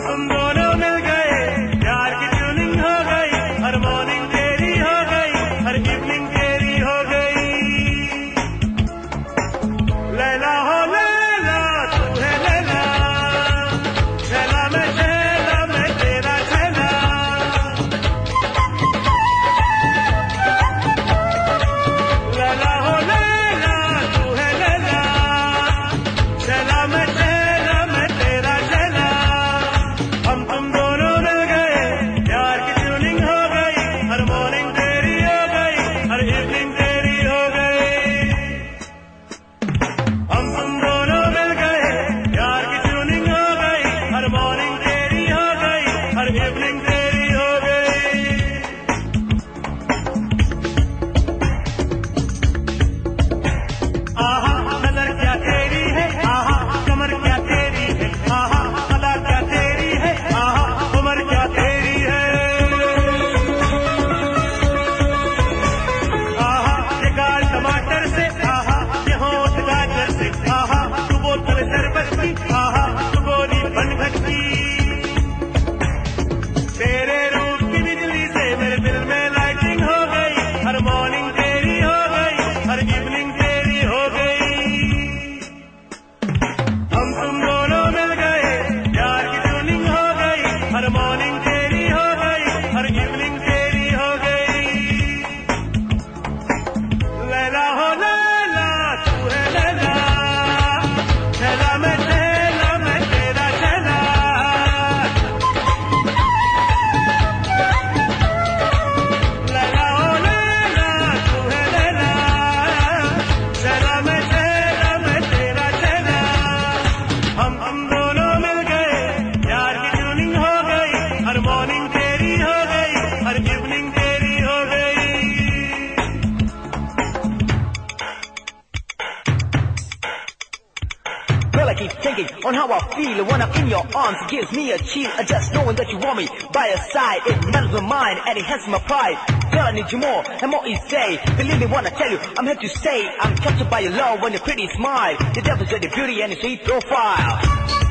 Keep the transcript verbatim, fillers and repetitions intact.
तुम दोनों मिल गए, प्यार की ट्यूनिंग हो गई, हर मॉर्निंग तेरी हो गई, हर इवनिंग तेरी हो गई। लैला हो लैला, तू है लैला, छैला मैं छैला, मैं तेरा छैला। लैला हो लैला, तू है लैला, छैला मैं छैला, मैं तेरा छैला। हम तुम दोनों मिल गए, प्यार की ट्यूनिंग हो गई, हर मॉर्निंग तेरी हो गई, हर इवनिंग तेरी हो गई। हम तुम दोनों मिल गए, प्यार की ट्यूनिंग हो गई, हर मॉर्निंग तेरी हो गई, हर इवनिंग तेरी हो गई। आहा नजर क्या तेरी है, आहा कमर क्या तेरी है, आहा अदा क्या तेरी है, आहा उम्र क्या तेरी है। आहा ये गाल टमाटर से, आहा ये होठ गाजर से, आहा तू बोतल शरबत की, आहा तू गोरी बनघट की। तेरे रूप की बिजली से मेरे दिल में लाइटिंग हो गई, हर मॉर्निंग तेरी हो गई, हर इवनिंग तेरी हो गई। हम तुम दोनों मिल गए, प्यार की ट्यूनिंग हो गई, हर मॉर्निंग तेरी हो गई, हर इवनिंग तेरी हो गई। लैला हो लैला, तू है लैला, छैला मैं छैला, मैं तेरा छैला। लैला हो लैला, तू है लैला, छैला मैं छैला, मैं तेरा छैला। हम तुम दोनों मिल गए, प्यार की ट्यूनिंग हो गई, हर मॉर्निंग तेरी हो गई, हर इवनिंग तेरी हो गई। Girl, I keep thinking on how I feel when I'm in your arms. It gives me a chill, uh, just knowing that you want me by your side. It melts my mind and it hurts my pride. Girl, I need you more and more each day. Believe me when I tell you, I'm here to stay. I'm captured by your love and your pretty smile. The devil's your beauty and your sweet profile.